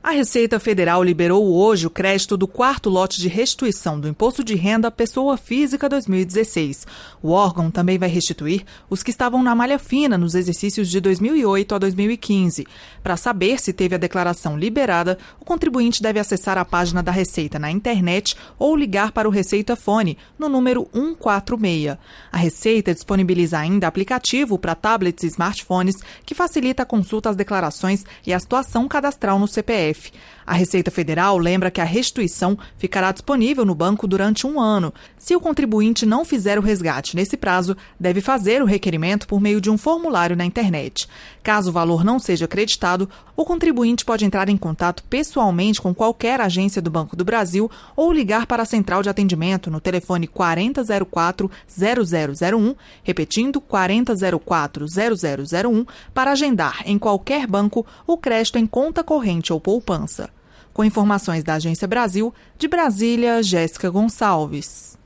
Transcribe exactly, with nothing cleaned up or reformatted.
A Receita Federal liberou hoje o crédito do quarto lote de restituição do Imposto de Renda à Pessoa Física dois mil e dezesseis. O órgão também vai restituir os que estavam na malha fina nos exercícios de dois mil e oito a dois mil e quinze. Para saber se teve a declaração liberada, o contribuinte deve acessar a página da Receita na internet ou ligar para o Receita Fone, no número um quatro seis. A Receita disponibiliza ainda aplicativo para tablets e smartphones que facilita a consulta às declarações e a situação cadastral no C P F. A Receita Federal lembra que a restituição ficará disponível no banco durante um ano. Se o contribuinte não fizer o resgate nesse prazo, deve fazer o requerimento por meio de um formulário na internet. Caso o valor não seja creditado, o contribuinte pode entrar em contato pessoalmente com qualquer agência do Banco do Brasil ou ligar para a central de atendimento no telefone quatro zero zero quatro, zero zero zero um, repetindo quatro zero quatro, zero zero zero um, para agendar em qualquer banco o crédito em conta corrente ou poupança. Com informações da Agência Brasil, de Brasília, Jéssica Gonçalves.